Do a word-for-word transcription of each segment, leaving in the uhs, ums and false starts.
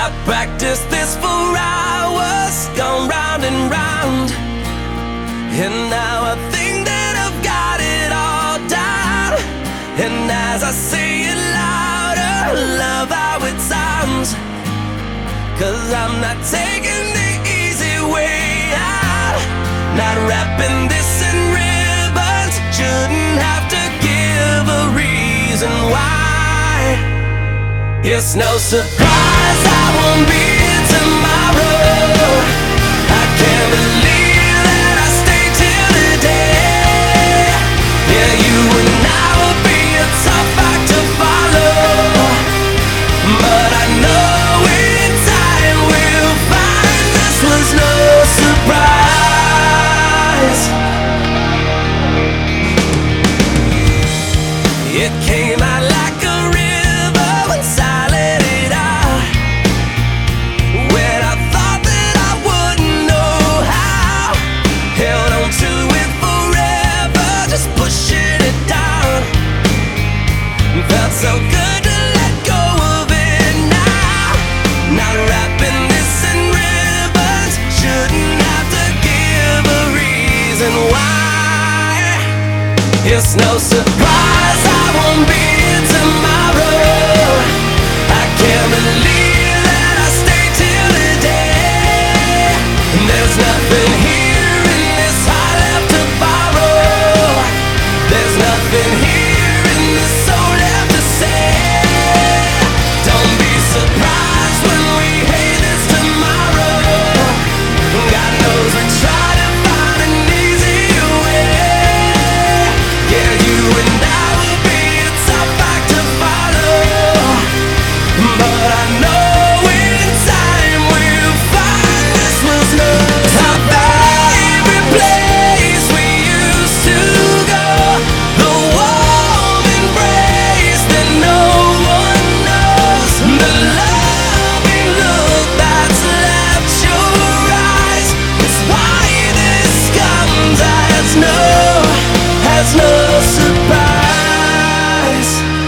I practiced this for hours, gone round and round, and now I think that I've got it all down. And as I say it louder, love how it sounds, 'cause I'm not taking the easy way out. Not wrapping this in ribbons, shouldn't have to give a reason why. It's no surprise I won't be here tomorrow. I can't believe that I stayed till today. Yeah, you and I will be a tough act to follow, but I know in time we'll find this was no surprise. It came out like a river once I let it out, when I thought that I wouldn't know how. Held on to it forever, just pushing it down. Felt so good to let go of it now. Not wrapping this in ribbons, shouldn't have to give a reason why. It's no surprise I won't be here tomorrow. I can't believe that I stayed till today. And there's nothing here in this heart left to borrow. There's nothing here in this soul left to say. Don't be surprised when we hate this tomorrow. God knows we try to find an easier way. Yeah, you and I will be a tough act to follow, but I know in time we'll find this was no our favorite place we used to go. The warm embrace that no one knows. The loving look that's left your eyes. It's why this comes as no, as no surprise.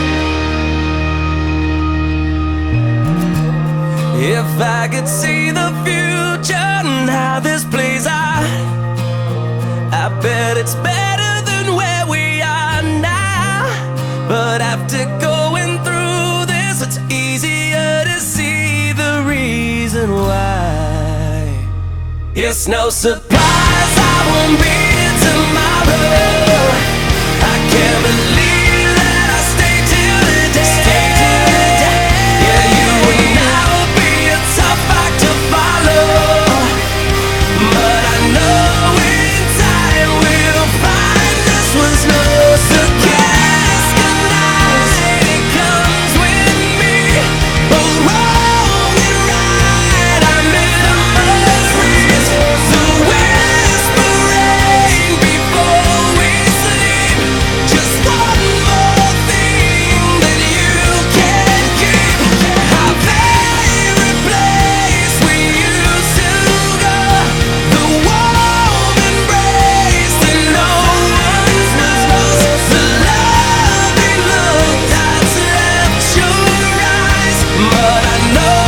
If I could see the future and how this plays out, I bet it's better than where we are now. But after going through this, it's easier to see the reason why. It's no surprise I won't be here tomorrow. I can't believe that I stayed till today. Yeah, you and I will be a tough act to follow, but I know in time we'll find this was no surprise. Goodnight, it comes with me, both wrong and right. I'm in a memories, the whispering before we sleep. Just one more thing that you can keep. Our favorite place we used to go. The warm embrace that no one knows. The loving look that's left your eyes. But I know